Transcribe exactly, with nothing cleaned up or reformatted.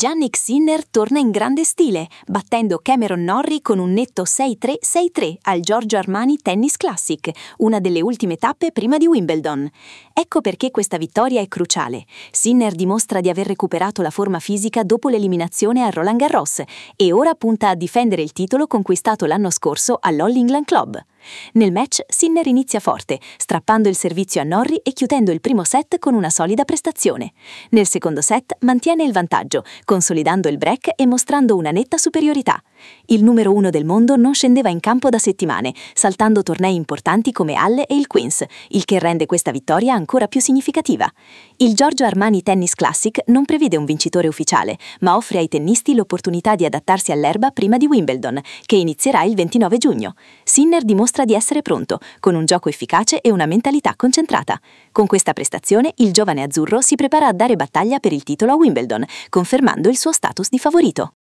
Jannik Sinner torna in grande stile, battendo Cameron Norrie con un netto sei tre sei tre al Giorgio Armani Tennis Classic, una delle ultime tappe prima di Wimbledon. Ecco perché questa vittoria è cruciale. Sinner dimostra di aver recuperato la forma fisica dopo l'eliminazione a Roland Garros e ora punta a difendere il titolo conquistato l'anno scorso all'All England Club. Nel match Sinner inizia forte, strappando il servizio a Norrie e chiudendo il primo set con una solida prestazione. Nel secondo set mantiene il vantaggio, consolidando il break e mostrando una netta superiorità. Il numero uno del mondo non scendeva in campo da settimane, saltando tornei importanti come Halle e il Queens, il che rende questa vittoria ancora più significativa. Il Giorgio Armani Tennis Classic non prevede un vincitore ufficiale, ma offre ai tennisti l'opportunità di adattarsi all'erba prima di Wimbledon, che inizierà il ventinove giugno. Sinner dimostra di essere pronto, con un gioco efficace e una mentalità concentrata. Con questa prestazione, il giovane azzurro si prepara a dare battaglia per il titolo a Wimbledon, confermando il suo status di favorito.